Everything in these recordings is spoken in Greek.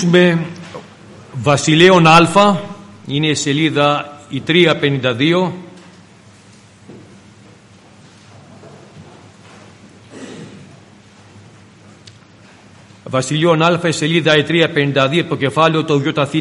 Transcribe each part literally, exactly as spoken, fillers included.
Με Βασιλέων Α, είναι η σελίδα η τριακόσια πενήντα δύο. Βασιλείων Α, η σελίδα η τριακόσια πενήντα δύο, το κεφάλαιο το ΙΘ.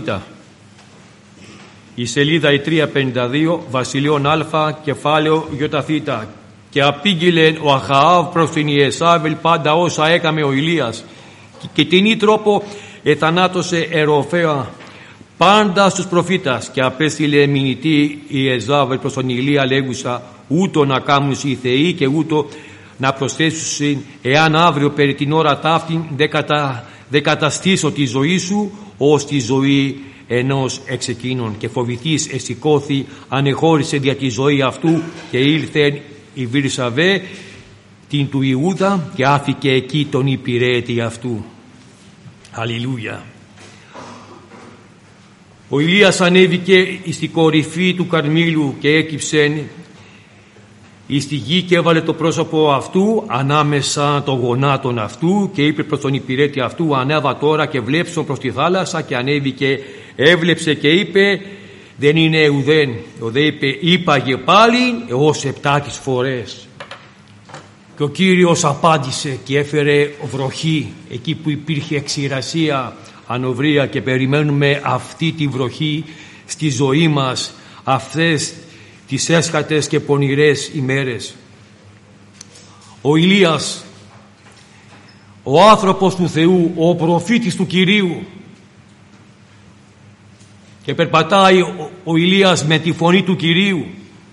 Η σελίδα η τριακόσια πενήντα δύο, Βασιλείων Α, κεφάλαιο ΙΘ. Και απήγγειλε ο Αχαάβ προς την Ιεσάβελ πάντα όσα έκαμε ο Ηλίας, και την ή τρόπο εθανάτωσε Εροφέα πάντα στους προφήτας, και απέστειλε μηνυτή η Ιεζάβελ προς τον Ηλία λέγουσα, ούτω να κάμουν οι θεοί και ούτω να προσθέσουν, εάν αύριο περί την ώρα ταύτην δεν κατα, δε καταστήσω τη ζωή σου ως τη ζωή ενός εξ εκείνων. Και φοβηθείς εσηκώθη, ανεχώρησε δια τη ζωή αυτού, και ήλθε η Βυρσαβέ την του Ιούδα, και άφηκε εκεί τον υπηρέτη αυτού. Αλληλούια. Ο Ηλίας ανέβηκε στην κορυφή του Καρμήλου και έκυψε εις τη γη, και έβαλε το πρόσωπο αυτού ανάμεσα των γονάτων αυτού, και είπε προς τον υπηρέτη αυτού, ανέβα τώρα και βλέψω προς τη θάλασσα. Και ανέβηκε, έβλεψε και είπε, δεν είναι ουδέν. Ο δε είπε, είπαγε πάλι ως επτάκις φορές. Και ο Κύριος απάντησε και έφερε βροχή εκεί που υπήρχε ξηρασία, ανοβρία, και περιμένουμε αυτή τη βροχή στη ζωή μας αυτές τις έσχατες και πονηρές ημέρες. Ο Ηλίας, ο άνθρωπος του Θεού, ο προφήτης του Κυρίου, και περπατάει ο, ο Ηλίας με τη φωνή του Κυρίου,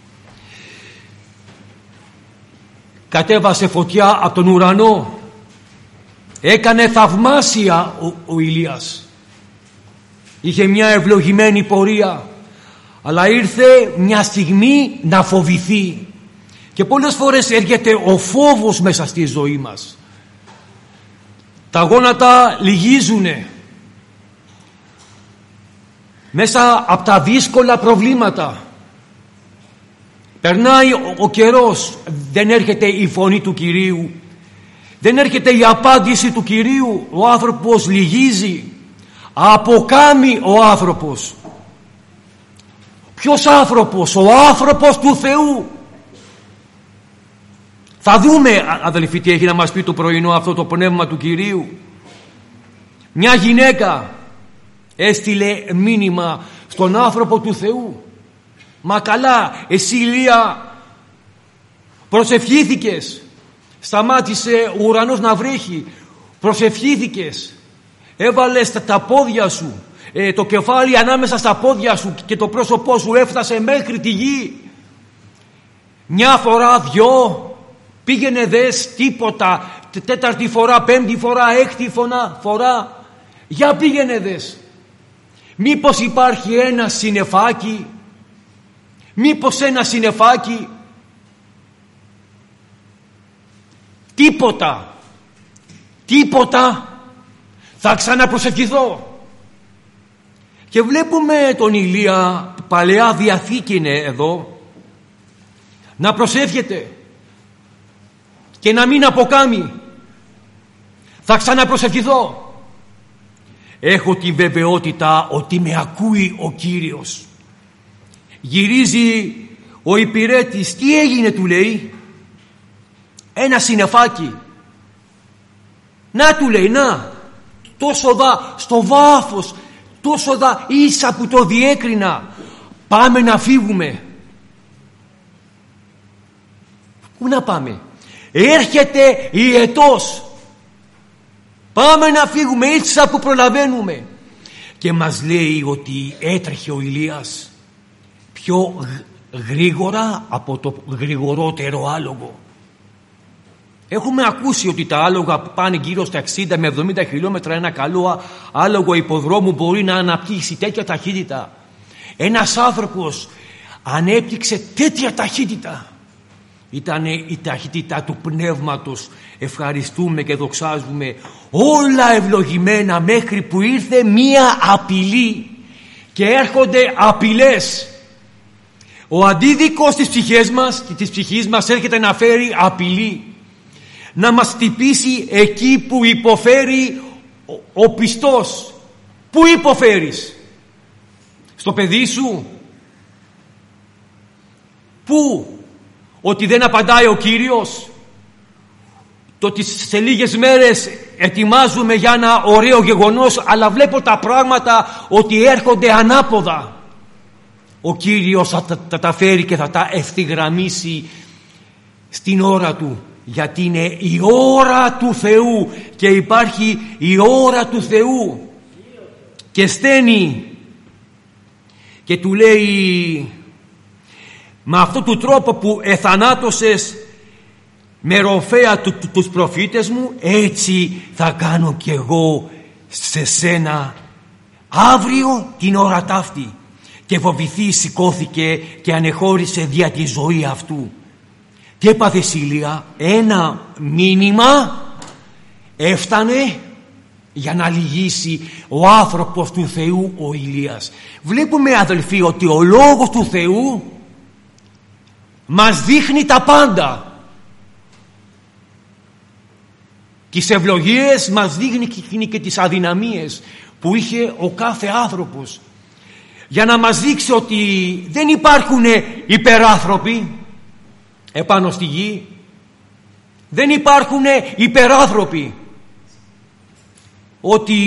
κατέβασε φωτιά από τον ουρανό, έκανε θαυμάσια ο, ο Ηλίας, είχε μια ευλογημένη πορεία, αλλά ήρθε μια στιγμή να φοβηθεί. Και πολλές φορές έρχεται ο φόβος μέσα στη ζωή μας. Τα γόνατα λυγίζουνε μέσα από τα δύσκολα προβλήματα. Περνάει ο, ο καιρός, δεν έρχεται η φωνή του Κυρίου, δεν έρχεται η απάντηση του Κυρίου. Ο άνθρωπος λυγίζει, αποκάμει ο άνθρωπος. Ποιος άνθρωπος? Ο άνθρωπος του Θεού. Θα δούμε, αδελφοί, τι έχει να μας πει το πρωινό αυτό το πνεύμα του Κυρίου. Μια γυναίκα έστειλε μήνυμα στον άνθρωπο του Θεού. Μα καλά, εσύ Ηλία προσευχήθηκες, σταμάτησε ο ουρανός να βρέχει, προσευχήθηκες, έβαλες τα, τα πόδια σου, ε, το κεφάλι ανάμεσα στα πόδια σου, και το πρόσωπό σου έφτασε μέχρι τη γη. Μια φορά, δυο, πήγαινε δες, τίποτα. Τέταρτη φορά, πέμπτη φορά, έκτη φορά, φορά. Για πήγαινε δες. Μήπως υπάρχει ένα συννεφάκι, μήπως ένα συννεφάκι. Τίποτα. Τίποτα. Θα ξαναπροσευχηθώ. Και βλέπουμε τον Ηλία, Παλαιά Διαθήκη είναι εδώ, να προσεύχεται και να μην αποκάμει. Θα ξαναπροσευχηθώ. Έχω τη βεβαιότητα ότι με ακούει ο Κύριος. Γυρίζει ο υπηρέτης. Τι έγινε, του λέει? Ένα συννεφάκι. Να, του λέει, να, τόσο δα, στο βάφος, τόσο δα, ίσα που το διέκρινα. Πάμε να φύγουμε. Πού να πάμε? Έρχεται η ετός. Πάμε να φύγουμε, ίσα που προλαβαίνουμε. Και μας λέει ότι έτρεχε ο Ηλίας πιο γρήγορα από το γρηγορότερο άλογο. Έχουμε ακούσει ότι τα άλογα που πάνε γύρω στα εξήντα με εβδομήντα χιλιόμετρα, ένα καλό άλογο υποδρόμου μπορεί να αναπτύξει τέτοια ταχύτητα. Ένας άνθρωπος ανέπτυξε τέτοια ταχύτητα. Ήταν η ταχύτητα του πνεύματος. Ευχαριστούμε και δοξάζουμε. Όλα ευλογημένα, μέχρι που ήρθε μία απειλή. Και έρχονται απειλές. Ο αντίδικος της ψυχής μας και της ψυχής μας έρχεται να φέρει απειλή. Να μας χτυπήσει εκεί που υποφέρει ο, ο πιστός. Πού υποφέρεις? Στο παιδί σου? Πού? Ότι δεν απαντάει ο Κύριος? Το ότι σε λίγες μέρες ετοιμάζουμε για ένα ωραίο γεγονός, αλλά βλέπω τα πράγματα ότι έρχονται ανάποδα. Ο Κύριος θα τα, θα τα φέρει και θα τα ευθυγραμμίσει στην ώρα Του, γιατί είναι η ώρα του Θεού και υπάρχει η ώρα του Θεού. Και στένει και του λέει, με αυτόν τον τρόπο που εθανάτωσες με ροφέα του, του, τους προφήτες μου, έτσι θα κάνω κι εγώ σε σένα αύριο την ώρα ταύτη. Και φοβηθεί σηκώθηκε και ανεχώρησε δια τη ζωή αυτού. Και έπαθε Ηλία? Ένα μήνυμα έφτανε για να λυγίσει ο άνθρωπος του Θεού ο Ηλίας. Βλέπουμε, αδελφοί, ότι ο λόγος του Θεού μας δείχνει τα πάντα. Τις ευλογίες μας δείχνει και τις αδυναμίες που είχε ο κάθε άνθρωπος, για να μας δείξει ότι δεν υπάρχουν υπεράνθρωποι επάνω στη γη. Δεν υπάρχουν υπεράνθρωποι. Ότι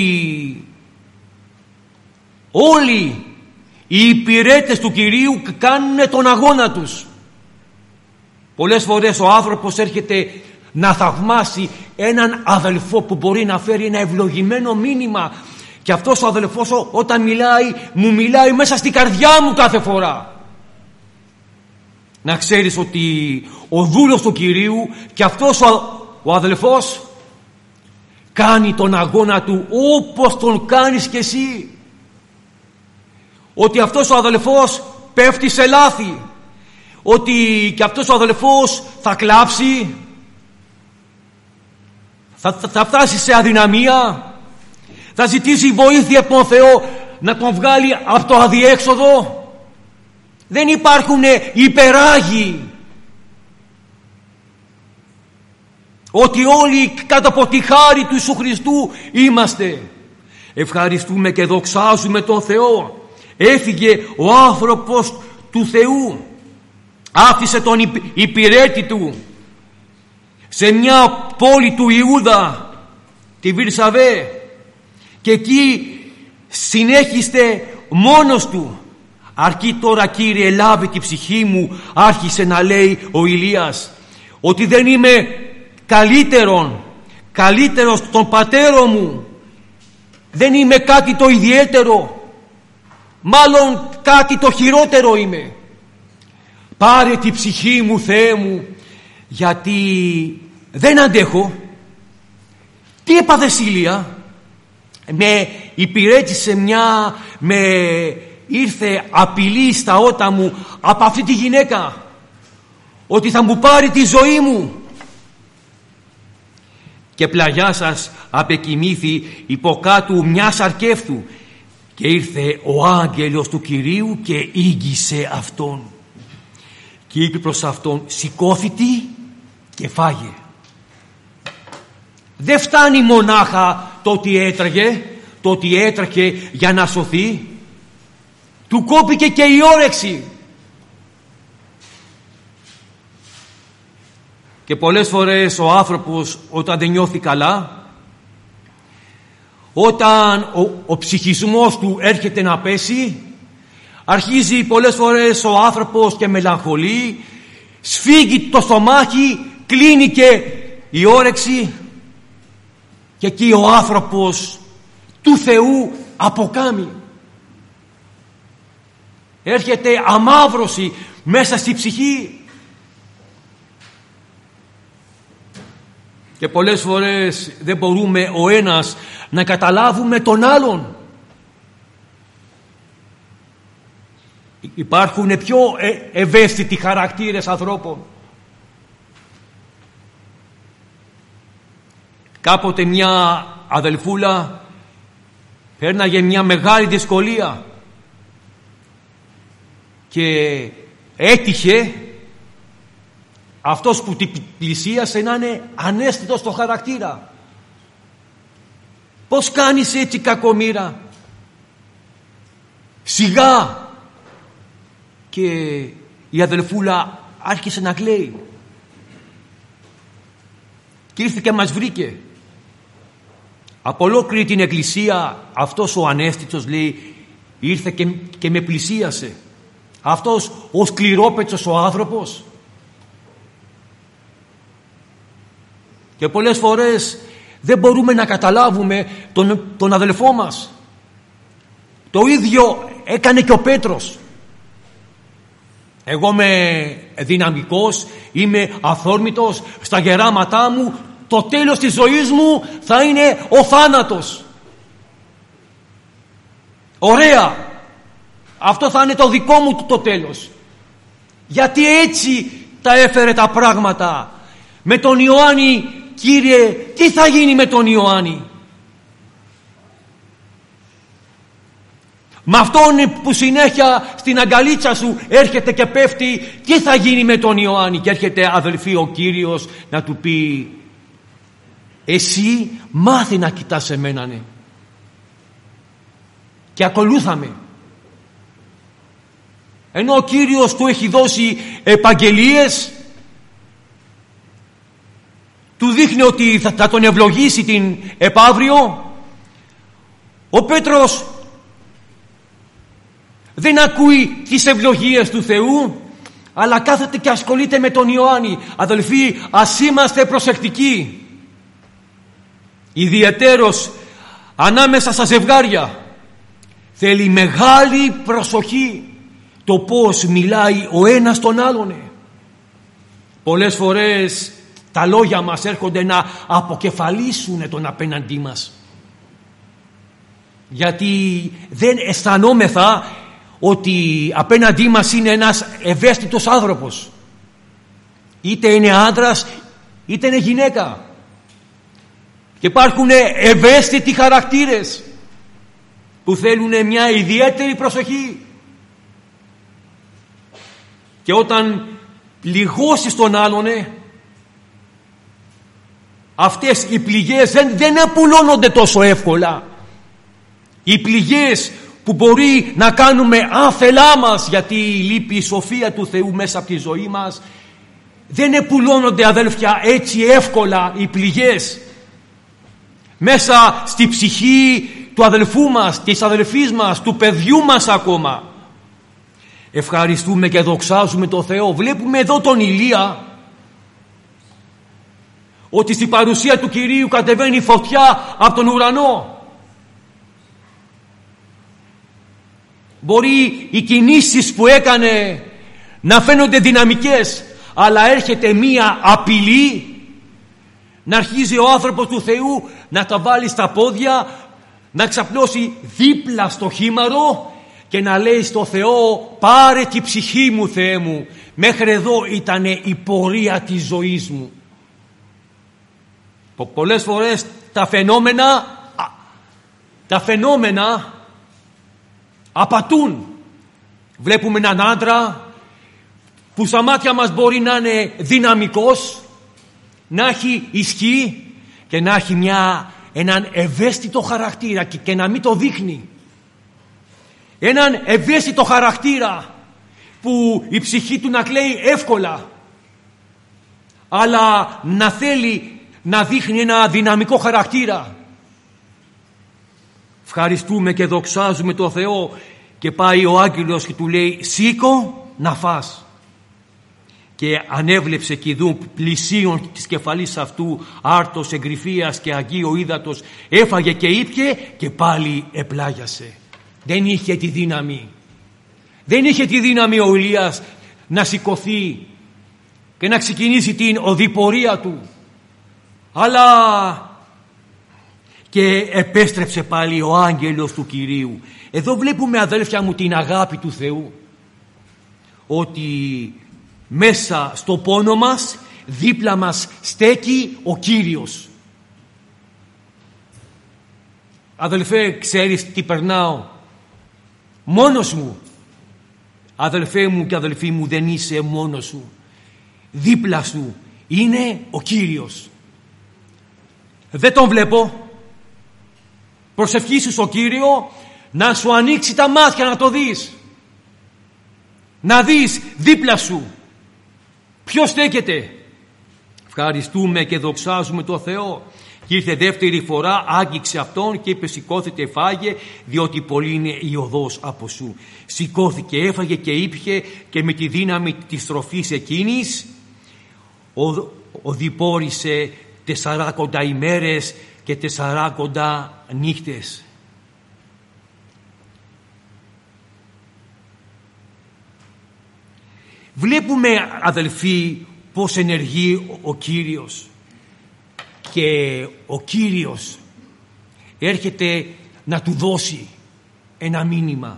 όλοι οι υπηρέτες του Κυρίου κάνουν τον αγώνα τους. Πολλές φορές ο άνθρωπος έρχεται να θαυμάσει έναν αδελφό που μπορεί να φέρει ένα ευλογημένο μήνυμα, και αυτός ο αδελφός όταν μιλάει, μου μιλάει μέσα στην καρδιά μου κάθε φορά. Να ξέρεις ότι ο δούλος του Κυρίου και αυτός ο, ο αδελφός κάνει τον αγώνα του όπως τον κάνεις και εσύ. Ότι αυτός ο αδελφός πέφτει σε λάθη, ότι και αυτός ο αδελφός θα κλάψει, θα, θα, θα φτάσει σε αδυναμία, θα ζητήσει βοήθεια από τον Θεό να τον βγάλει από το αδιέξοδο. Δεν υπάρχουν υπεράγοι. Ότι όλοι κάτω από τη χάρη του Ιησού Χριστού είμαστε. Ευχαριστούμε και δοξάζουμε τον Θεό. Έφυγε ο άνθρωπος του Θεού, άφησε τον υπηρέτη του σε μια πόλη του Ιούδα, τη Βυρσαβέ, και εκεί συνέχιστε μόνος του. Αρκεί τώρα, Κύριε, λάβει τη ψυχή μου, άρχισε να λέει ο Ηλίας, ότι δεν είμαι καλύτερον καλύτερος των πατέρων μου, δεν είμαι κάτι το ιδιαίτερο, μάλλον κάτι το χειρότερο είμαι. Πάρε τη ψυχή μου, Θεέ μου, γιατί δεν αντέχω. Τι έπαθες, Ηλία? Με υπηρέτησε μια, με ήρθε απειλή στα ότα μου από αυτή τη γυναίκα, ότι θα μου πάρει τη ζωή μου. Και πλαγιά σας απεκοιμήθη υποκάτου μιας αρκεύτου, και ήρθε ο άγγελος του Κυρίου και ήγγισε αυτόν και είπε προς αυτόν, σηκώθητη και φάγε. Δεν φτάνει μονάχα το ότι έτρεγε, το ότι έτρεχε για να σωθεί, του κόπηκε και η όρεξη. Και πολλές φορές ο άνθρωπος όταν δεν νιώθει καλά, όταν ο, ο ψυχισμός του έρχεται να πέσει, αρχίζει πολλές φορές ο άνθρωπος και μελαγχολεί, σφίγγει το στομάχι, κλείνει και η όρεξη, και εκεί ο άνθρωπος του Θεού αποκάμει. Έρχεται αμαύρωση μέσα στη ψυχή. Και πολλές φορές δεν μπορούμε ο ένας να καταλάβουμε τον άλλον. Υπάρχουν πιο ε, ευαίσθητοι χαρακτήρες ανθρώπων. Κάποτε μια αδελφούλα πέρναγε μια μεγάλη δυσκολία και έτυχε αυτός που την πλησίασε να είναι ανέστητος στο χαρακτήρα. Πώς κάνεις έτσι, κακομοίρα? Σιγά! Και η αδελφούλα άρχισε να κλαίει. Και ήρθε και μας βρήκε. Από ολόκληρη την εκκλησία αυτός ο ανέστητος, λέει, ήρθε και, και με πλησίασε. Αυτός ο σκληρόπετσος ο άνθρωπος. Και πολλές φορές δεν μπορούμε να καταλάβουμε τον, τον αδελφό μας. Το ίδιο έκανε και ο Πέτρος. Εγώ είμαι δυναμικός, είμαι αθόρμητος, στα γεράματά μου το τέλος της ζωής μου θα είναι ο θάνατος. Ωραία! Αυτό θα είναι το δικό μου το τέλος. Γιατί έτσι τα έφερε τα πράγματα. Με τον Ιωάννη, Κύριε, τι θα γίνει με τον Ιωάννη? Με αυτόν που συνέχεια στην αγκαλίτσα σου έρχεται και πέφτει, τι θα γίνει με τον Ιωάννη? Και έρχεται, αδελφοί, ο Κύριος να του πει, εσύ μάθει να κοιτάς εμένα, ναι, και ακολούθαμε. Ενώ ο Κύριος του έχει δώσει επαγγελίες, του δείχνει ότι θα, θα τον ευλογήσει την επαύριο, ο Πέτρος δεν ακούει τις ευλογίες του Θεού, αλλά κάθεται και ασχολείται με τον Ιωάννη. Αδελφοί, ας είμαστε προσεκτικοί, ιδιαιτέρως ανάμεσα στα ζευγάρια. Θέλει μεγάλη προσοχή το πώς μιλάει ο ένας τον άλλον. Πολλές φορές τα λόγια μας έρχονται να αποκεφαλίσουν τον απέναντί μας, γιατί δεν αισθανόμεθα ότι απέναντί μας είναι ένας ευαίσθητος άνθρωπος, είτε είναι άντρας είτε είναι γυναίκα. Και υπάρχουν ευαίσθητοι χαρακτήρες που θέλουν μια ιδιαίτερη προσοχή. Και όταν πληγώσεις τον άλλον, αυτές οι πληγές δεν, δεν απουλώνονται τόσο εύκολα. Οι πληγές που μπορεί να κάνουμε άθελά μας, γιατί λείπει η σοφία του Θεού μέσα από τη ζωή μας, δεν επουλώνονται, αδέλφια, έτσι εύκολα οι πληγές μέσα στη ψυχή του αδελφού μας, της αδελφής μας, του παιδιού μας ακόμα. Ευχαριστούμε και δοξάζουμε τον Θεό. Βλέπουμε εδώ τον Ηλία, ότι στην παρουσία του Κυρίου κατεβαίνει φωτιά από τον ουρανό. Μπορεί οι κινήσεις που έκανε να φαίνονται δυναμικές, αλλά έρχεται μία απειλή να αρχίζει ο άνθρωπος του Θεού να τα βάλει στα πόδια, να ξαπλώσει δίπλα στο χήμαρο και να λέει στο Θεό, πάρε τη ψυχή μου, Θεέ μου, μέχρι εδώ ήταν η πορεία της ζωής μου. Πολλές φορές τα φαινόμενα τα φαινόμενα απατούν. Βλέπουμε έναν άντρα που στα μάτια μας μπορεί να είναι δυναμικός, να έχει ισχύ και να έχει μια, έναν ευαίσθητο χαρακτήρα και, και να μην το δείχνει. Έναν ευαίσθητο χαρακτήρα που η ψυχή του να κλαίει εύκολα, αλλά να θέλει να δείχνει ένα δυναμικό χαρακτήρα. Ευχαριστούμε και δοξάζουμε τον Θεό, και πάει ο άγγελος και του λέει, σήκω να φας. Και ανέβλεψε και ειδού πλησίον της κεφαλής αυτού άρτος εγκρυφίας και αγίο ύδατος, έφαγε και ήπιε και πάλι επλάγιασε. Δεν είχε τη δύναμη. Δεν είχε τη δύναμη ο Ηλίας να σηκωθεί και να ξεκινήσει την οδηπορία του. Αλλά και επέστρεψε πάλι ο άγγελος του Κυρίου. Εδώ βλέπουμε, αδέλφια μου, την αγάπη του Θεού, ότι μέσα στο πόνο μας δίπλα μας στέκει ο Κύριος. Αδελφέ, ξέρεις τι περνάω? Μόνος μου. Αδελφέ μου και αδελφή μου, δεν είσαι μόνος σου. Δίπλα σου είναι ο Κύριος. Δεν τον βλέπω. Προσευχήσου στο Κύριο, να σου ανοίξει τα μάτια να το δεις. Να δεις δίπλα σου ποιος στέκεται. Ευχαριστούμε και δοξάζουμε το Θεό. Και ήρθε δεύτερη φορά, άγγιξε αυτόν και είπε σηκώθηκε φάγε, διότι πολύ είναι η οδός από σου. Σηκώθηκε, έφαγε και ήπιε και με τη δύναμη της τροφής εκείνης οδηπόρησε τεσσαράκοντα ημέρες και τεσσαράκοντα νύχτες. Βλέπουμε, αδελφοί, πώς ενεργεί ο Κύριος. Και ο Κύριος έρχεται να του δώσει ένα μήνυμα.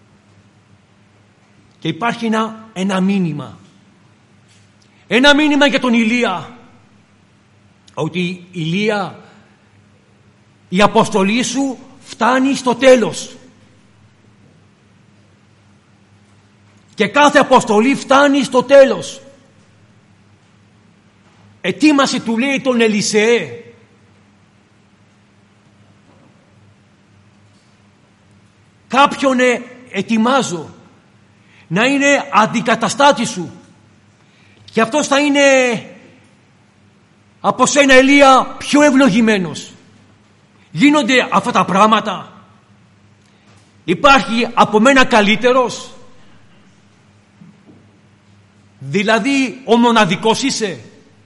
Και υπάρχει ένα, ένα μήνυμα. Ένα μήνυμα για τον Ηλία. Ότι Ηλία, η αποστολή σου φτάνει στο τέλος. Και κάθε αποστολή φτάνει στο τέλος. Ετοίμασε, του λέει, τον Ελισεέ. Κάποιον ετοιμάζω να είναι αντικαταστάτη σου. Και αυτός θα είναι από σένα, Ελία, πιο ευλογημένος. Γίνονται αυτά τα πράγματα. Υπάρχει από μένα καλύτερος. Δηλαδή ο μοναδικός είσαι.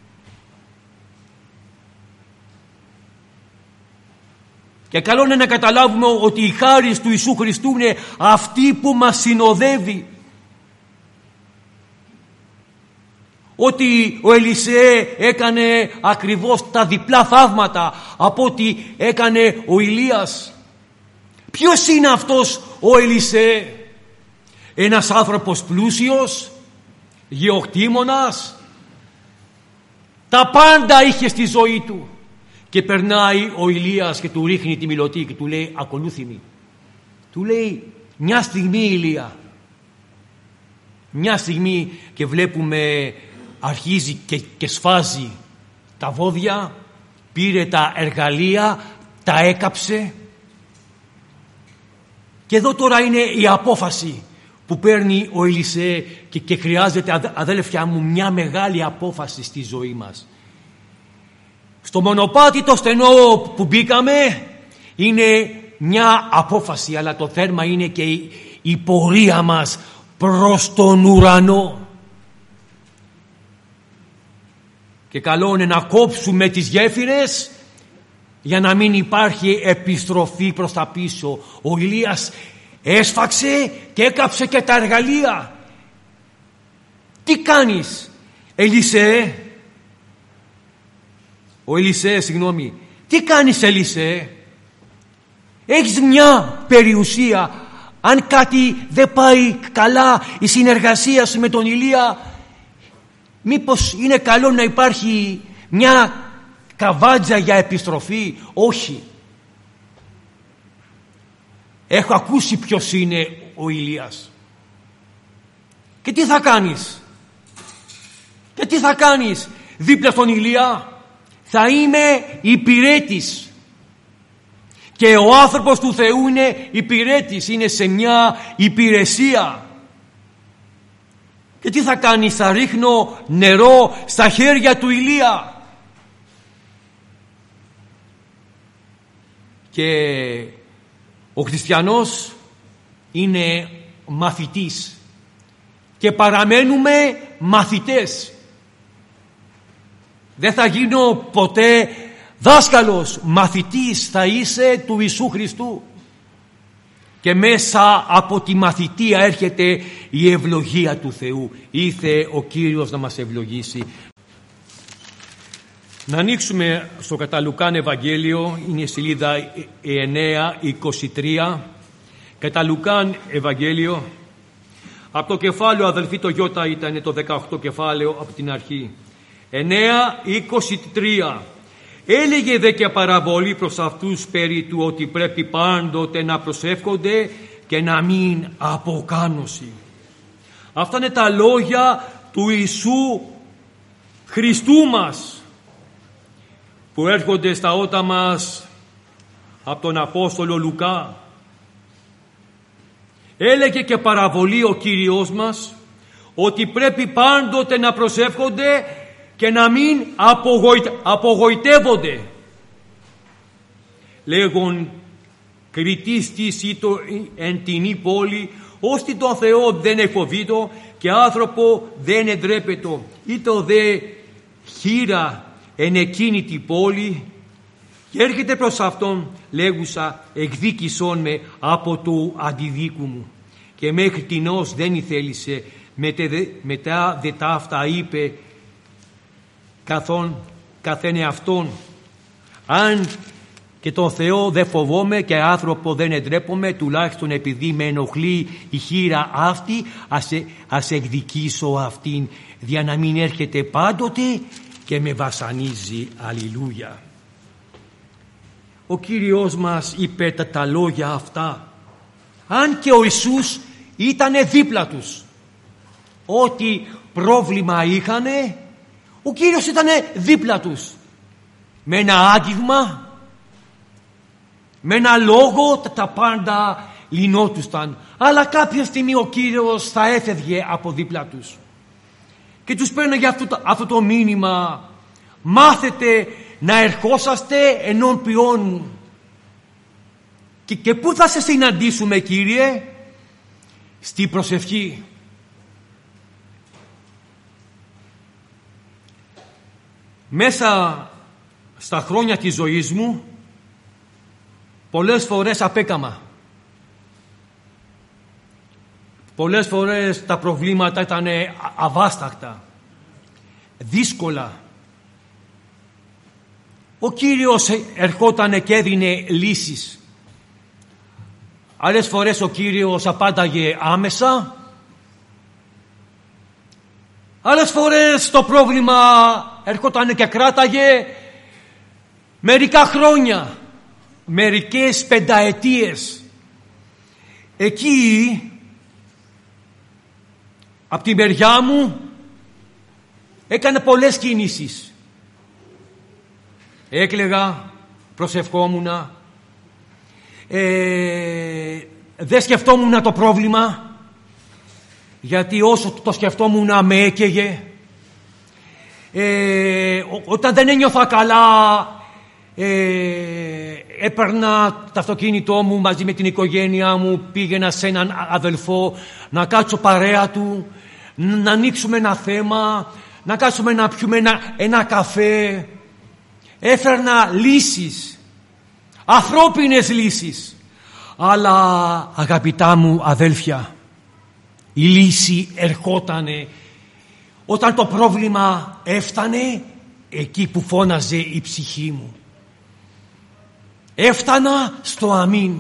Και καλό είναι να καταλάβουμε ότι η χάρις του Ιησού Χριστού είναι αυτή που μας συνοδεύει. Ότι ο Ελισεέ έκανε ακριβώς τα διπλά θαύματα από ό,τι έκανε ο Ηλίας. Ποιος είναι αυτός ο Ελισεέ? Ένας άνθρωπος πλούσιος, γεωκτήμονας, τα πάντα είχε στη ζωή του. Και περνάει ο Ηλίας και του ρίχνει τη μιλωτή και του λέει ακολούθημη. Του λέει μια στιγμή, Ηλία. Μια στιγμή, και βλέπουμε αρχίζει και, και σφάζει τα βόδια, πήρε τα εργαλεία, τα έκαψε. Και εδώ τώρα είναι η απόφαση που παίρνει ο Ελισεέ και, και χρειάζεται, αδέλφια μου, μια μεγάλη απόφαση στη ζωή μας. Στο μονοπάτι το στενό που μπήκαμε είναι μια απόφαση, αλλά το θέμα είναι και η, η πορεία μας προς τον ουρανό. Και καλό είναι να κόψουμε τις γέφυρες για να μην υπάρχει επιστροφή προς τα πίσω. Ο Ηλίας έσφαξε και έκαψε και τα εργαλεία. Τι κάνεις, Ελισεέ? Ο Ελισεέ, συγγνώμη. Τι κάνεις, Ελισεέ? Έχεις μια περιουσία. Αν κάτι δεν πάει καλά, η συνεργασία σου με τον Ηλία, μήπως είναι καλό να υπάρχει μια καβάτζα για επιστροφή? Όχι. Έχω ακούσει ποιος είναι ο Ηλίας. Και τι θα κάνεις? Και τι θα κάνεις δίπλα στον Ηλία? Θα είμαι υπηρέτης. Και ο άνθρωπος του Θεού είναι υπηρέτης, είναι σε μια υπηρεσία. Και τι θα κάνεις? Θα ρίχνω νερό στα χέρια του Ηλία. Και ο χριστιανός είναι μαθητής και παραμένουμε μαθητές. Δεν θα γίνω ποτέ δάσκαλος, μαθητής θα είσαι του Ιησού Χριστού. Και μέσα από τη μαθητεία έρχεται η ευλογία του Θεού. Ήθε ο Κύριος να μας ευλογήσει. Να ανοίξουμε στο κατά Λουκάν Ευαγγέλιο, είναι η σελίδα εννιά είκοσι τρία. Κατά Λουκάν Ευαγγέλιο, από το κεφάλαιο, αδελφοί, το Ι ήταν το δεκαοκτώ κεφάλαιο από την αρχή. εννιά είκοσι τρία. Έλεγε δε και παραβολή προς αυτούς περί του ότι πρέπει πάντοτε να προσεύχονται και να μην αποκάνωση. Αυτά είναι τα λόγια του Ιησού Χριστού μας που έρχονται στα ότα μας από τον Απόστολο Λουκά. Έλεγε και παραβολή ο Κύριος μας ότι πρέπει πάντοτε να προσεύχονται και να μην απογοητε... απογοητεύονται. Λέγον κριτής της ή το εν τινή πόλη, ώστι τον Θεό δεν εφοβείτο και άνθρωπο δεν εντρέπετο, ή το δε χείρα εν εκείνη την πόλη. Και έρχεται προς αυτόν λέγουσα, εκδίκησόν με από το αντιδίκου μου. Και μέχρι τινός δεν ηθέλησε, μετά δε τα αυτά είπε καθόν καθένε αυτόν, αν και τον Θεό δεν φοβόμαι και άνθρωπο δεν εντρέπομαι, τουλάχιστον επειδή με ενοχλεί η χείρα αυτή, ας, ας εκδικήσω αυτήν, για να μην έρχεται πάντοτε και με βασανίζει. Αλληλούια. Ο Κύριος μας είπε τα, τα λόγια αυτά, αν και ο Ιησούς ήτανε δίπλα τους. Ό,τι πρόβλημα είχανε, ο Κύριος ήτανε δίπλα τους. Με ένα άγγιγμα, με ένα λόγο, τα, τα πάντα λυνότουσαν. Αλλά κάποια στιγμή ο Κύριος θα έφευγε από δίπλα τους. Και τους παίρνω για αυτό, αυτό το μήνυμα. Μάθετε να ερχόσαστε ενώπιόν μου. Και, και πού θα σε συναντήσουμε, Κύριε? Στη προσευχή. Μέσα στα χρόνια της ζωής μου πολλές φορές απέκαμα. Πολλές φορές τα προβλήματα ήταν αβάσταχτα, δύσκολα. Ο Κύριος ερχότανε και έδινε λύσεις. Άλλες φορές ο Κύριος απάνταγε άμεσα. Άλλες φορές το πρόβλημα ερχότανε και κράταγε μερικά χρόνια, μερικές πενταετίες. Εκεί, από τη μεριά μου, έκανε πολλές κινήσεις. Έκλαιγα, προσευχόμουνα, ε, δεν σκεφτόμουν το πρόβλημα, γιατί όσο το σκεφτόμουν με έκαιγε. Ε, ό, όταν δεν ένιωθα καλά, ε, έπαιρνα το αυτοκίνητό μου μαζί με την οικογένειά μου, πήγαινα σε έναν αδελφό να κάτσω παρέα του, να ανοίξουμε ένα θέμα, να κάτσουμε να πιούμε ένα, ένα καφέ. Έφερνα λύσεις, ανθρώπινες λύσεις. Αλλά αγαπητά μου αδέλφια, η λύση ερχότανε όταν το πρόβλημα έφτανε εκεί που φώναζε η ψυχή μου. Έφτανα στο αμήν.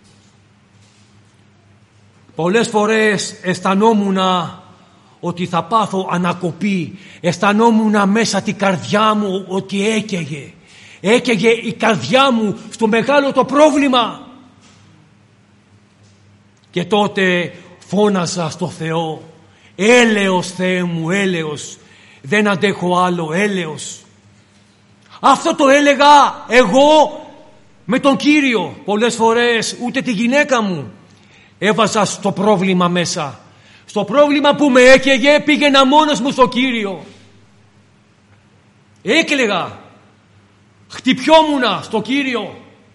Πολλές φορές αισθανόμουνα ότι θα πάθω ανακοπή. Αισθανόμουνα μέσα την καρδιά μου ότι έκαιγε. Έκαιγε η καρδιά μου στο μεγάλο το πρόβλημα. Και τότε φώναζα στο Θεό, έλεος Θεέ μου, έλεος, δεν αντέχω άλλο, έλεος. Αυτό το έλεγα εγώ με τον Κύριο. Πολλές φορές ούτε τη γυναίκα μου έβαζα στο πρόβλημα μέσα. Στο πρόβλημα που με έκαιγε πήγαινα μόνος μου στο Κύριο. Έκλαιγα, χτυπιόμουνα στο Κύριο.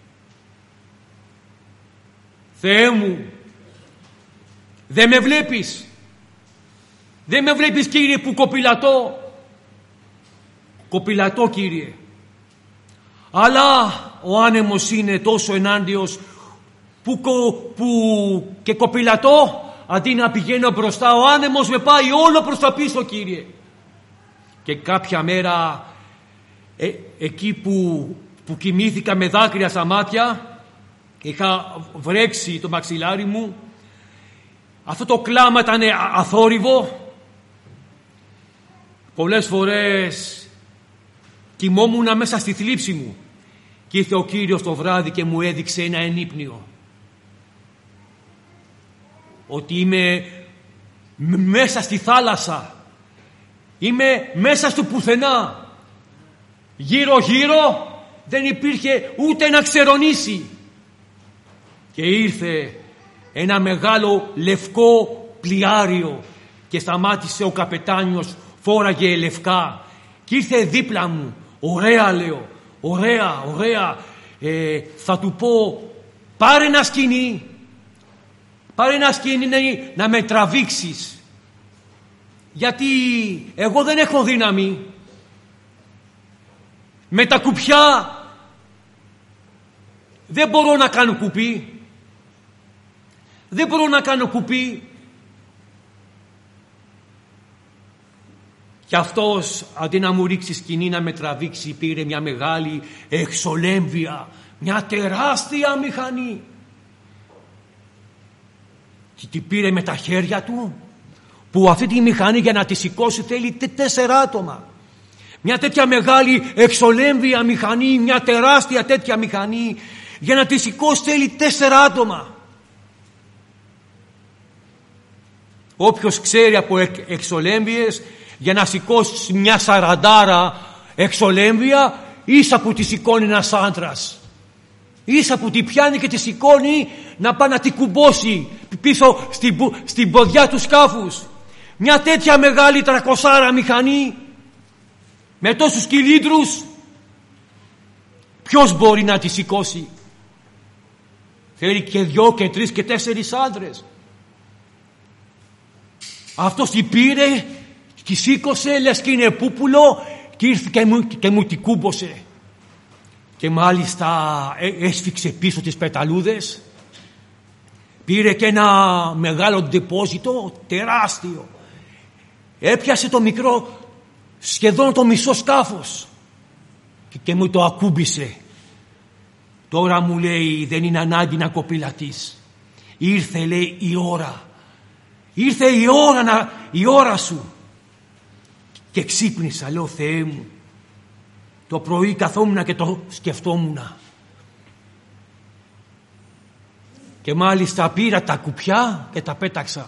Θεέ μου, δεν με βλέπεις? Δεν με βλέπεις, Κύριε, που κοπηλατώ? Κοπηλατώ, Κύριε. Αλλά ο άνεμος είναι τόσο ενάντιος που, που και κοπηλατώ, αντί να πηγαίνω μπροστά, ο άνεμος με πάει όλο προς τα πίσω, Κύριε. Και κάποια μέρα ε, εκεί που, που κοιμήθηκα με δάκρυα στα μάτια, είχα βρέξει το μαξιλάρι μου, αυτό το κλάμα ήταν αθόρυβο. Πολλές φορές κοιμόμουν μέσα στη θλίψη μου και ήρθε ο Κύριος το βράδυ και μου έδειξε ένα ενύπνιο. Ότι είμαι μέσα στη θάλασσα. Είμαι μέσα στο πουθενά. Γύρω γύρω δεν υπήρχε ούτε να ξερονήσει. Και ήρθε ένα μεγάλο λευκό πλοιάριο και σταμάτησε ο καπετάνιος, φόραγε λευκά και ήρθε δίπλα μου. Ωραία, λέω, ωραία, ωραία. Ε, θα του πω, πάρε ένα σκοινί, πάρε ένα σκοινί να με τραβήξεις, γιατί εγώ δεν έχω δύναμη. Με τα κουπιά δεν μπορώ να κάνω κουπί. Δεν μπορώ να κάνω κουπί. Και αυτός, αντί να μου ρίξει σκοινί να με τραβήξει, πήρε μια μεγάλη εξολέμβια, μια τεράστια μηχανή. Και την πήρε με τα χέρια του, που αυτή τη μηχανή για να τη σηκώσει θέλει τέσσερα άτομα. Μια τέτοια μεγάλη εξολέμβια μηχανή, μια τεράστια τέτοια μηχανή, για να τη σηκώσει θέλει τέσσερα άτομα. Όποιος ξέρει από εξολέμβιες, για να σηκώσει μια σαραντάρα εξολέμβια, ίσα που τη σηκώνει ένας άντρας. Ίσα που τη πιάνει και τη σηκώνει να πάει να τη κουμπώσει πίσω στην, στην ποδιά του σκάφους. Μια τέτοια μεγάλη τρακοσάρα μηχανή με τόσους κυλίντρους, ποιος μπορεί να τη σηκώσει? Θέλει και δυο και τρεις και τέσσερις άντρες. Αυτός την πήρε, τη σήκωσε, λες και είναι πούπουλο, και ήρθε και μου, και μου την κούμπωσε. Και μάλιστα έσφιξε πίσω τις πεταλούδες, πήρε και ένα μεγάλο ντεπόζιτο τεράστιο, έπιασε το μικρό, σχεδόν το μισό σκάφος, και, και μου το ακούμπησε. Τώρα μου λέει, δεν είναι ανάγκη να κοπηλατείς. Ήρθε, λέει, η ώρα. Ήρθε η ώρα, να, η ώρα σου. Και ξύπνησα, λέω, Θεέ μου. Το πρωί καθόμουνα και το σκεφτόμουνα. Και μάλιστα πήρα τα κουπιά και τα πέταξα.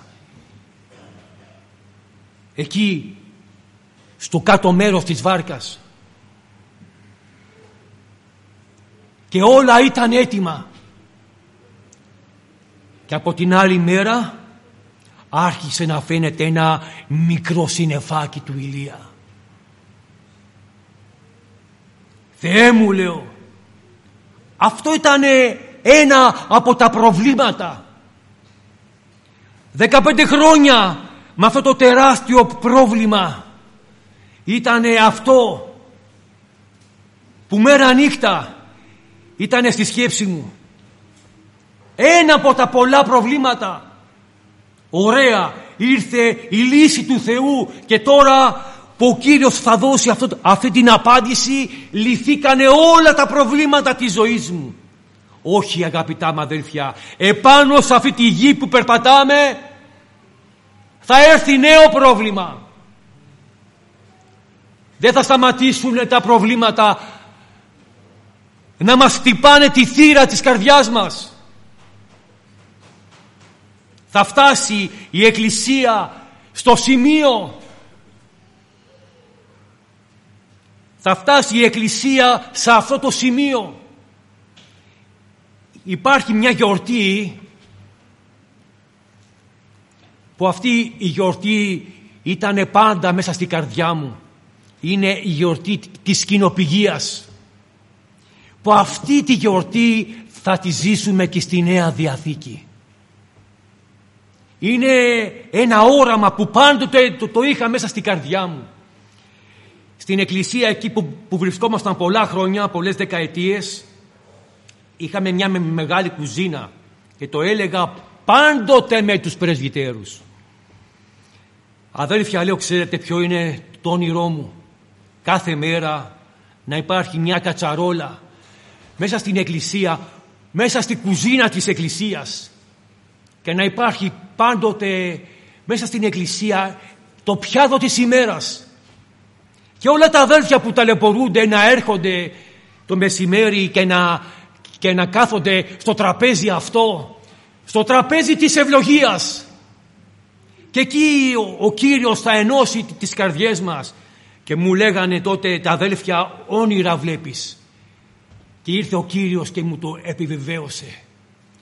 Εκεί, στο κάτω μέρος της βάρκας. Και όλα ήταν έτοιμα. Και από την άλλη μέρα άρχισε να φαίνεται ένα μικρό συννεφάκι του Ηλία. Θεέ μου, λέω, αυτό ήταν ένα από τα προβλήματα. Δεκαπέντε χρόνια με αυτό το τεράστιο πρόβλημα ήταν αυτό που μέρα νύχτα ήταν στη σκέψη μου. Ένα από τα πολλά προβλήματα. Ωραία, ήρθε η λύση του Θεού και τώρα που ο Κύριος θα δώσει αυτό, αυτή την απάντηση, λυθήκανε όλα τα προβλήματα της ζωής μου. Όχι, αγαπητά μου αδέλφια, επάνω σε αυτή τη γη που περπατάμε θα έρθει νέο πρόβλημα. Δεν θα σταματήσουν τα προβλήματα να μας χτυπάνε τη θύρα της καρδιάς μας. Θα φτάσει η Εκκλησία στο σημείο, θα φτάσει η Εκκλησία σε αυτό το σημείο. Υπάρχει μια γιορτή που αυτή η γιορτή ήταν πάντα μέσα στην καρδιά μου. Είναι η γιορτή της κοινοπηγίας, που αυτή τη γιορτή θα τη ζήσουμε και στη Νέα Διαθήκη. Είναι ένα όραμα που πάντοτε το, το είχα μέσα στην καρδιά μου. Στην εκκλησία εκεί που, που βρισκόμασταν πολλά χρόνια, πολλές δεκαετίες, είχαμε μια μεγάλη κουζίνα και το έλεγα πάντοτε με τους πρεσβυτέρους. Αδέλφια, λέω, ξέρετε ποιο είναι το όνειρό μου? Κάθε μέρα να υπάρχει μια κατσαρόλα μέσα στην εκκλησία, μέσα στην κουζίνα της εκκλησίας, και να υπάρχει πάντοτε μέσα στην εκκλησία το πιάτο της ημέρας, και όλα τα αδέλφια που ταλαιπωρούνται να έρχονται το μεσημέρι και να, και να κάθονται στο τραπέζι αυτό, στο τραπέζι της ευλογίας, και εκεί ο, ο Κύριος θα ενώσει τις καρδιές μας. Και μου λέγανε τότε τα αδέλφια, όνειρα βλέπεις. Και ήρθε ο Κύριος και μου το επιβεβαίωσε.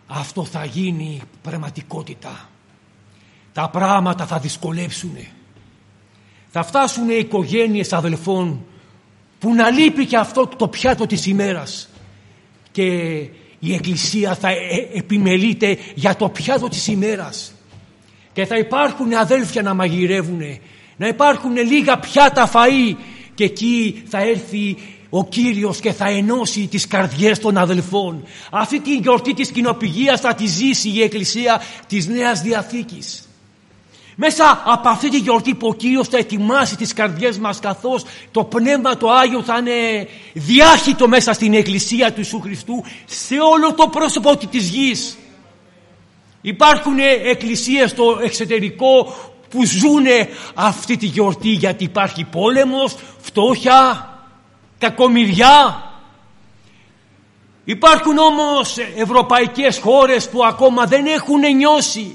αυτό θα γίνει πραγματικότητα. Τα πράγματα θα δυσκολέψουν. Θα φτάσουν οι οικογένειες αδελφών που να λείπει και αυτό το πιάτο της ημέρας και η Εκκλησία θα επιμελείται για το πιάτο της ημέρας και θα υπάρχουν αδέλφια να μαγειρεύουν, να υπάρχουν λίγα πιάτα φαΐ και εκεί θα έρθει ο Κύριος και θα ενώσει τις καρδιές των αδελφών. Αυτή την γιορτή της κοινοπηγίας θα τη ζήσει η Εκκλησία της Νέας Διαθήκης. Μέσα από αυτή τη γιορτή που ο Κύριος θα ετοιμάσει τις καρδιές μας, καθώς το Πνεύμα το Άγιο θα είναι διάχυτο μέσα στην Εκκλησία του Ιησού Χριστού σε όλο το πρόσωπο της γης. Υπάρχουν εκκλησίες στο εξωτερικό που ζουν αυτή τη γιορτή γιατί υπάρχει πόλεμος, φτώχεια, κακομοιριά. Υπάρχουν όμως ευρωπαϊκές χώρες που ακόμα δεν έχουν νιώσει.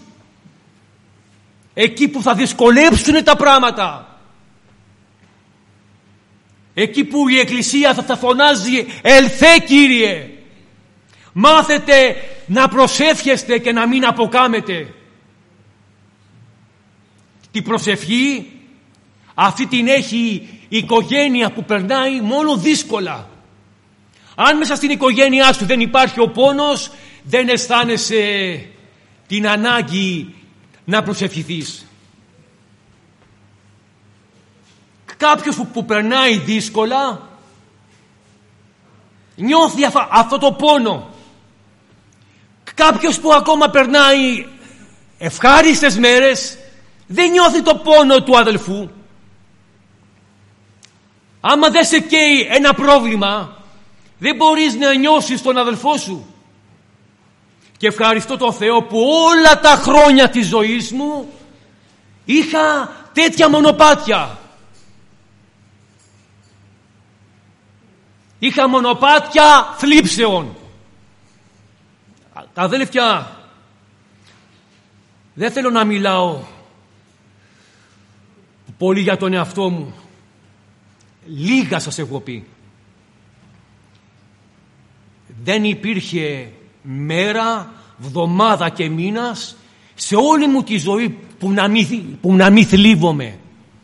Εκεί που θα δυσκολέψουν τα πράγματα. Εκεί που η Εκκλησία θα, θα φωνάζει «Ελθέ Κύριε». Μάθετε να προσεύχεστε και να μην αποκάμετε. Την προσευχή αυτή την έχει η οικογένεια που περνάει μόνο δύσκολα. Αν μέσα στην οικογένειά σου δεν υπάρχει ο πόνος, δεν αισθάνεσαι την ανάγκη να προσευχηθείς. Κάποιος που, που περνάει δύσκολα νιώθει αυτό, αυτό το πόνο. Κάποιος που ακόμα περνάει ευχάριστες μέρες δεν νιώθει το πόνο του αδελφού. Άμα δεν σε καίει ένα πρόβλημα, δεν μπορείς να νιώσεις τον αδελφό σου. Και ευχαριστώ τον Θεό που όλα τα χρόνια της ζωής μου είχα τέτοια μονοπάτια. Είχα μονοπάτια θλίψεων. Τα αδέλφια, δεν θέλω να μιλάω πολύ για τον εαυτό μου. Λίγα σας έχω πει. Δεν υπήρχε μέρα, βδομάδα και μήνας σε όλη μου τη ζωή που να μην, που να μην θλίβομαι.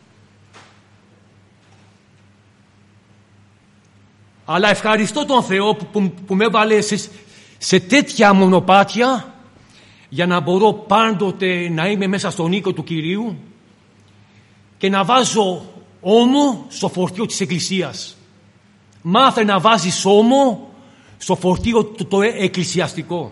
Αλλά ευχαριστώ τον Θεό που, που, που με έβαλε σε, σε τέτοια μονοπάτια για να μπορώ πάντοτε να είμαι μέσα στον οίκο του Κυρίου και να βάζω ώμο στο φορτίο της Εκκλησίας. Μάθε να βάζεις ώμο στο φορτίο το, το εκκλησιαστικό.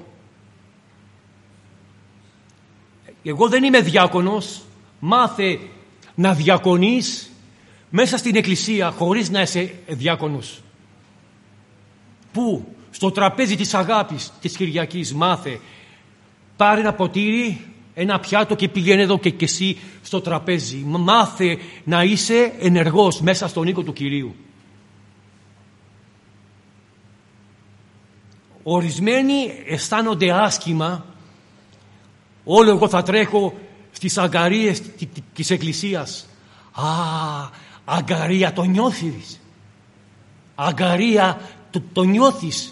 Εγώ δεν είμαι διάκονος. Μάθε να διακονείς μέσα στην Εκκλησία χωρίς να είσαι διάκονος. Πού? Στο τραπέζι της αγάπης της Κυριακής. Μάθε. Πάρε ένα ποτήρι, ένα πιάτο και πήγαινε εδώ και, και εσύ στο τραπέζι. Μάθε να είσαι ενεργός μέσα στον οίκο του Κυρίου. Ορισμένοι αισθάνονται άσχημα. Όλο εγώ θα τρέχω στις αγκαρίες της Εκκλησίας. Α, αγκαρία το νιώθεις. Αγκαρία το, το νιώθεις.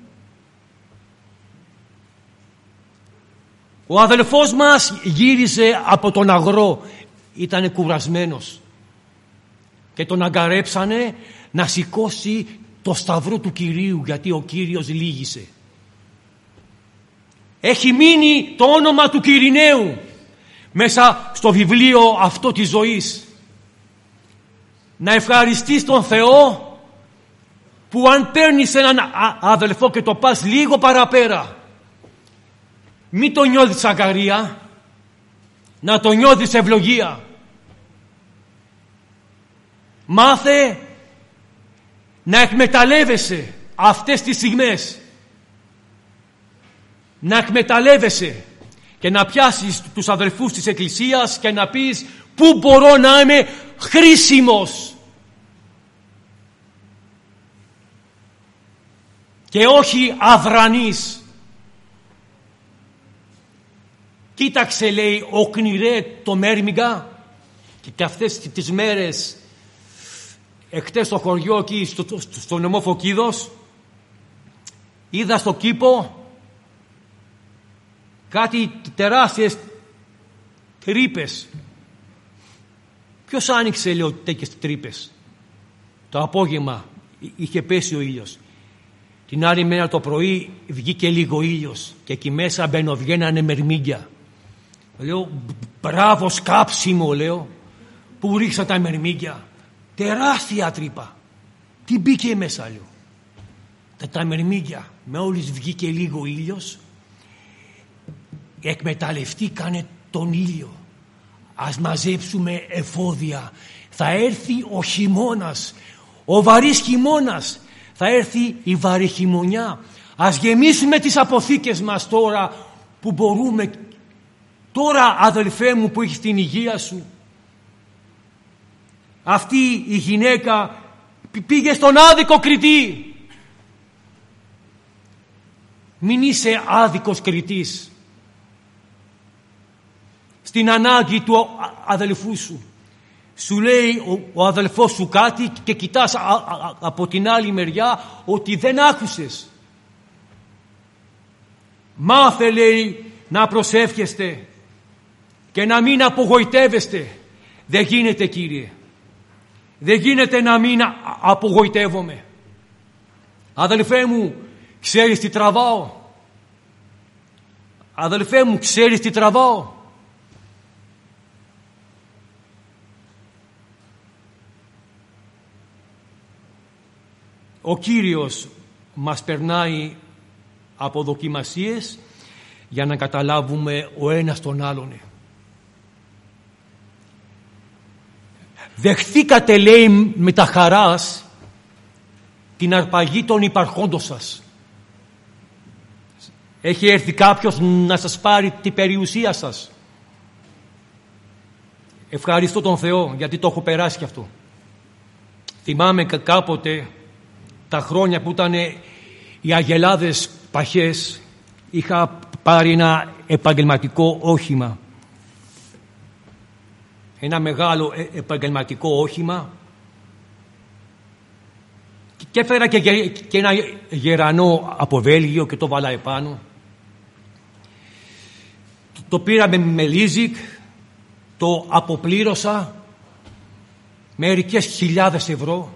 Ο αδελφός μας γύριζε από τον αγρό. Ήτανε κουρασμένος. Και τον αγκαρέψανε να σηκώσει το σταυρό του Κυρίου, γιατί ο Κύριος λύγησε. Έχει μείνει το όνομα του Κυριναίου μέσα στο βιβλίο αυτό της ζωής. Να ευχαριστείς τον Θεό που αν παίρνεις έναν αδελφό και το πας λίγο παραπέρα, μην το νιώθεις αγκαρία, να το νιώθεις ευλογία. Μάθε να εκμεταλλεύεσαι αυτές τις στιγμές. Να εκμεταλλεύεσαι και να πιάσεις τους αδελφούς της Εκκλησίας και να πεις πού μπορώ να είμαι χρήσιμος και όχι αδρανής. Κοίταξε, λέει, ο Κνηρέ το Μέρμιγκα και αυτές τις μέρες εχτες στο χωριό εκεί στο, στο, στο νομό Φωκίδος είδα στο κήπο κάτι τεράστιες τρύπες. Ποιος άνοιξε, λέω, τέτοιες τρύπες? Το απόγευμα είχε πέσει ο ήλιος. Την άλλη μέρα το πρωί βγήκε λίγο ήλιος και εκεί μέσα μπαινοβγαίνανε μερμήγκια. Λέω, μπράβο σκάψιμο, λέω, που ρίξα τα μερμήγκια. Τεράστια τρύπα. Τι μπήκε μέσα, λέω? Τα, τα μερμήγκια. Με όλης βγήκε λίγο ήλιος. Εκμεταλλευτήκανε τον ήλιο. Ας μαζέψουμε εφόδια. Θα έρθει ο χειμώνας, ο βαρύς χειμώνας. Θα έρθει η βαρύ χειμωνιά. Ας γεμίσουμε τις αποθήκες μας τώρα που μπορούμε. Τώρα, αδελφέ μου, που έχεις την υγεία σου. Αυτή η γυναίκα πήγε στον άδικο κριτή. Μην είσαι άδικος κριτής στην ανάγκη του αδελφού σου. Σου λέει ο, ο αδελφός σου κάτι και κοιτάς α, α, από την άλλη μεριά ότι δεν άκουσες. Μάθε, λέει, να προσεύχεστε και να μην απογοητεύεστε. Δεν γίνεται, Κύριε. Δεν γίνεται να μην απογοητεύομαι. Αδελφέ μου, ξέρεις τι τραβάω? Αδελφέ μου, ξέρεις τι τραβάω? Ο Κύριος μας περνάει από δοκιμασίες για να καταλάβουμε ο ένας τον άλλον. Δεχθήκατε, λέει, με τα χαράς την αρπαγή των υπαρχόντων σας. Έχει έρθει κάποιος να σας πάρει την περιουσία σας? Ευχαριστώ τον Θεό, γιατί το έχω περάσει κι αυτό. Θυμάμαι κάποτε τα χρόνια που ήταν οι αγελάδες παχές, είχα πάρει ένα επαγγελματικό όχημα. Ένα μεγάλο επαγγελματικό όχημα και έφερα και, και ένα γερανό από Βέλγιο και το βάλα επάνω. Το πήραμε με λίζικ, το αποπλήρωσα μερικές χιλιάδες ευρώ.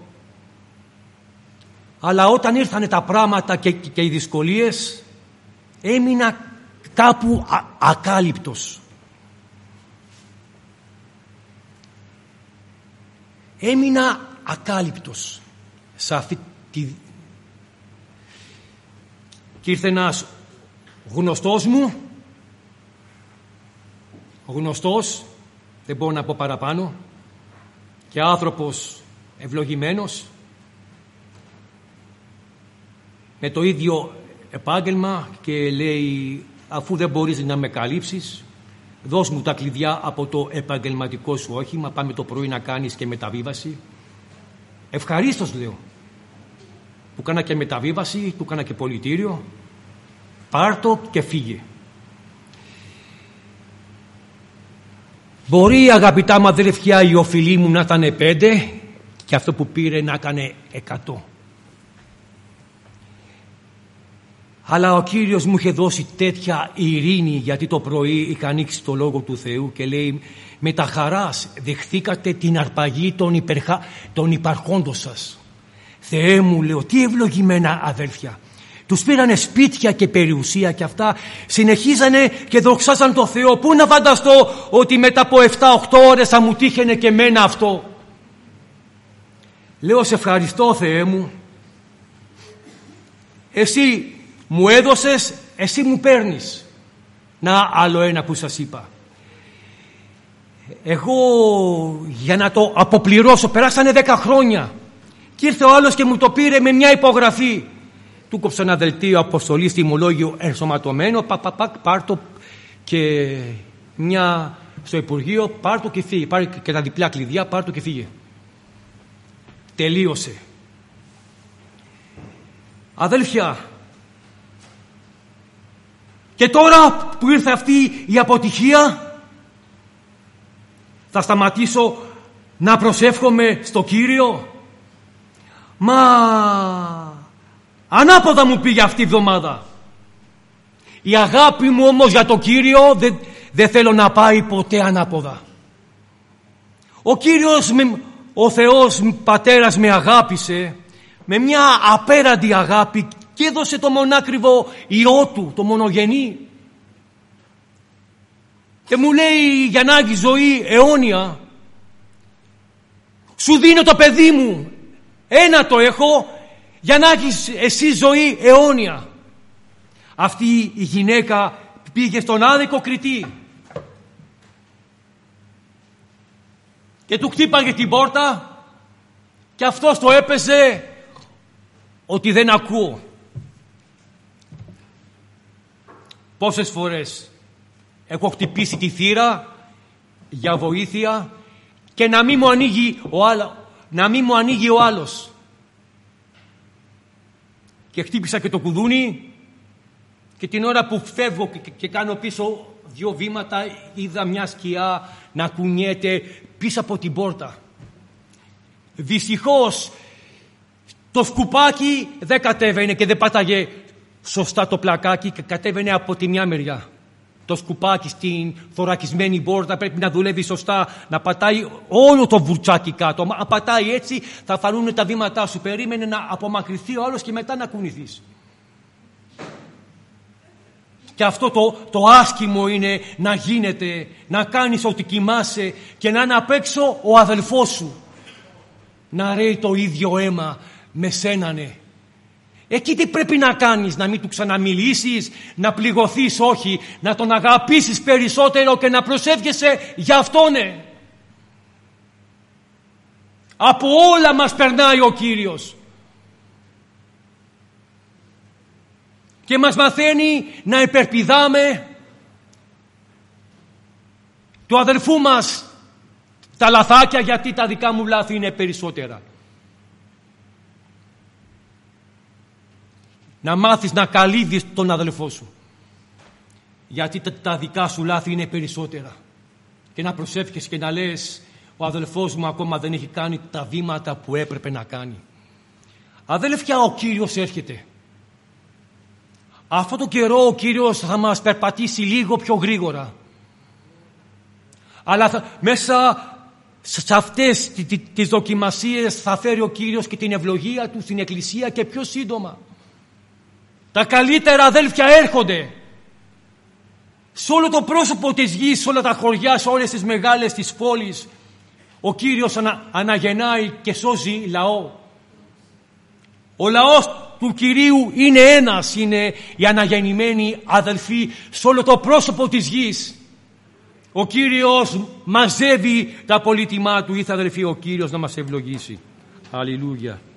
Αλλά όταν ήρθανε τα πράγματα και, και οι δυσκολίες, έμεινα κάπου α, ακάλυπτος. Έμεινα ακάλυπτος σε αυτή τη... Και ήρθε ένας γνωστός μου, γνωστός, δεν μπορώ να πω παραπάνω, και άνθρωπος ευλογημένος, με το ίδιο επάγγελμα, και λέει, αφού δεν μπορείς να με καλύψεις, δώσ' μου τα κλειδιά από το επαγγελματικό σου όχημα, πάμε το πρωί να κάνεις και μεταβίβαση. Ευχαρίστως, λέω. Του κάνα και μεταβίβαση, του κάνα και πολιτήριο. Πάρ' το και φύγε. Μπορεί, αγαπητά μου αδελφιά, η οφειλή μου να ήταν πέντε και αυτό που πήρε να έκανε εκατό. Αλλά ο Κύριος μου είχε δώσει τέτοια ειρήνη, γιατί το πρωί είχα ανοίξει το Λόγο του Θεού και λέει, με τα χαράς δεχθήκατε την αρπαγή των, υπερχα... των υπαρχόντων σας. Θεέ μου, λέω, τι ευλογημένα αδέλφια. Τους πήρανε σπίτια και περιουσία και αυτά συνεχίζανε και δοξάσαν το Θεό. Πού να φανταστώ ότι μετά από εφτά οκτώ ώρες θα μου τύχαινε και εμένα αυτό. Λέω, σε ευχαριστώ, Θεέ μου. Εσύ μου έδωσες, εσύ μου παίρνεις. Να, άλλο ένα που σας είπα. Εγώ για να το αποπληρώσω, περάσανε δέκα χρόνια και ήρθε ο άλλος και μου το πήρε με μια υπογραφή. Του κόψε ένα δελτίο αποστολής τιμολόγιο ενσωματωμένο, πα, πα, πα, πάρ' το και μια στο Υπουργείο, πάρ' το και φύγε. Πάρε και τα διπλά κλειδιά, πάρ' το και φύγε. Τελείωσε. Αδέλφια, και τώρα που ήρθε αυτή η αποτυχία, θα σταματήσω να προσεύχομαι στο Κύριο? Μα ανάποδα μου πήγε αυτή η εβδομάδα. Η αγάπη μου όμως για τον Κύριο δεν, δεν θέλω να πάει ποτέ ανάποδα. Ο Κύριος, ο Θεός Πατέρας με αγάπησε με μια απέραντη αγάπη και έδωσε το μονάκριβο Υιό Του, το μονογενή. Και μου λέει, Γιαννάκη, ζωή αιώνια. Σου δίνω το παιδί μου, ένα το έχω, Γιαννάκη, εσύ ζωή αιώνια. Αυτή η γυναίκα πήγε στον άδικο κριτή και του χτύπαγε την πόρτα και αυτός το έπαιζε ότι δεν ακούω. Πόσες φορές έχω χτυπήσει τη θύρα για βοήθεια και να μην μου ανοίγει ο, άλλο, να μην μου ανοίγει ο άλλος. Και χτύπησα και το κουδούνι και την ώρα που φεύγω και, και κάνω πίσω δύο βήματα είδα μια σκιά να κουνιέται πίσω από την πόρτα. Δυστυχώς το σκουπάκι δεν κατέβαινε και δεν πάταγε σωστά το πλακάκι και κατέβαινε από τη μια μεριά. Το σκουπάκι στην θωρακισμένη πόρτα πρέπει να δουλεύει σωστά, να πατάει όλο το βουρτσάκι κάτω. Αν πατάει έτσι θα φανούν τα βήματά σου. Περίμενε να απομακρυνθεί ο άλλος και μετά να κουνηθείς. Και αυτό το, το άσχημο είναι να γίνεται, να κάνεις ότι κοιμάσαι και να είναι απ' έξω ο αδελφός σου. Να ρέει το ίδιο αίμα με σένανε. Εκεί τι πρέπει να κάνεις, να μην του ξαναμιλήσεις, να πληγωθείς, όχι, να τον αγαπήσεις περισσότερο και να προσεύχεσαι για αυτόνε. Από όλα μας περνάει ο Κύριος. Και μας μαθαίνει να υπερπηδάμε του αδερφού μας τα λαθάκια, γιατί τα δικά μου λάθη είναι περισσότερα. Να μάθεις να καλύβεις τον αδελφό σου, γιατί τα, τα δικά σου λάθη είναι περισσότερα. Και να προσεύχεσαι και να λες, ο αδελφός μου ακόμα δεν έχει κάνει τα βήματα που έπρεπε να κάνει. Αδέλφια, ο Κύριος έρχεται. Αυτό το καιρό ο Κύριος θα μας περπατήσει λίγο πιο γρήγορα. Αλλά θα, μέσα σε αυτές τις δοκιμασίες θα φέρει ο Κύριος και την ευλογία Του στην Εκκλησία και πιο σύντομα. Τα καλύτερα αδέλφια έρχονται. Σε όλο το πρόσωπο της γης, σε όλα τα χωριά, σε όλες τις μεγάλες τις πόλεις, ο Κύριος ανα, αναγεννάει και σώζει λαό. Ο λαός του Κυρίου είναι ένας, είναι οι αναγεννημένοι αδελφοί σε όλο το πρόσωπο της γης. Ο Κύριος μαζεύει τα πολύτιμά Του. Ήρθε, αδελφοί, ο Κύριος να μας ευλογήσει. Αλληλούια.